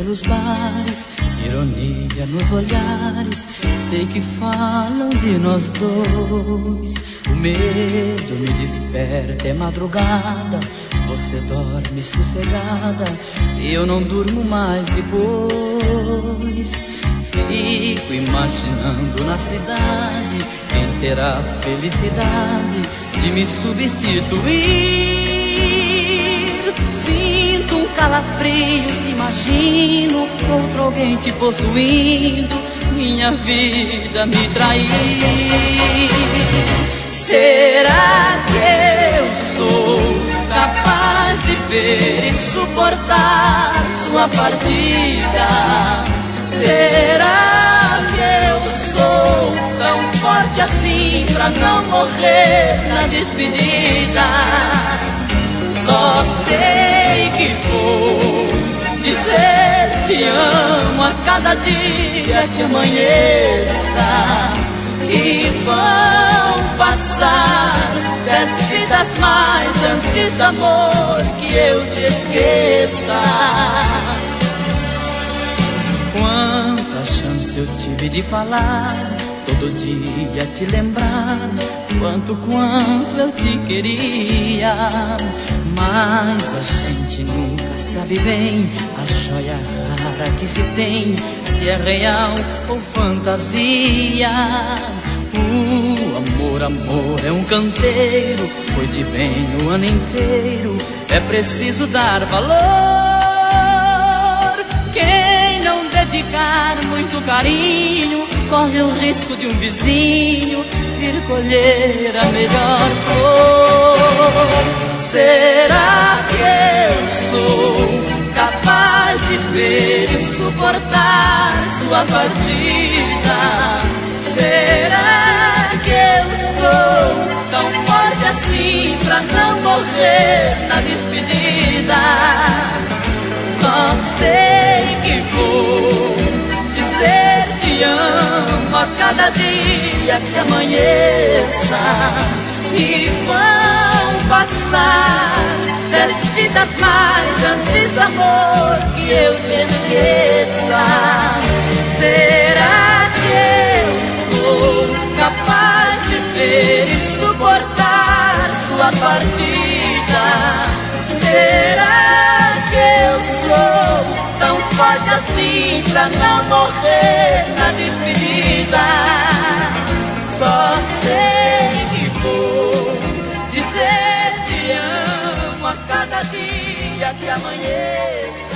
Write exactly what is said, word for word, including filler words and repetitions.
pelos bares, ironia nos olhares. Sei que falam de nós dois. O medo me desperta, é madrugada. Você dorme sossegada e eu não durmo mais depois. Fico imaginando na cidade quem terá a felicidade de me substituir. Sinto um calafrio, se imagino outro alguém te possuindo, minha vida me trair. Será que eu sou capaz de ver e suportar sua partida? Será que eu sou tão forte assim pra não morrer na despedida? Só sei que vou dizer te amo a cada dia que amanheça. E vão passar dez vidas mais antes, amor, que eu te esqueça. Quanta chance eu tive de falar, todo dia te lembrar quanto, quanto eu te queria. Mas a gente nunca sabe bem a joia rara que se tem, se é real ou fantasia. O amor, amor é um canteiro, cuide bem o ano inteiro, é preciso dar valor. Quem não dedicar muito carinho, corre o risco de um vizinho vir colher a melhor flor. Será que eu sou capaz de ver e suportar sua partida? Será que eu sou tão forte assim pra não morrer na despedida? Só sei que vou dizer te amo a cada dia que amanheça. E vão passar dez vidas mais antes, amor, que eu te esqueça. Será que eu sou capaz de ver e suportar sua partida? Será que eu sou tão forte assim pra não morrer na despedida? Só sei que vou dizer te amo a cada dia que amanheça.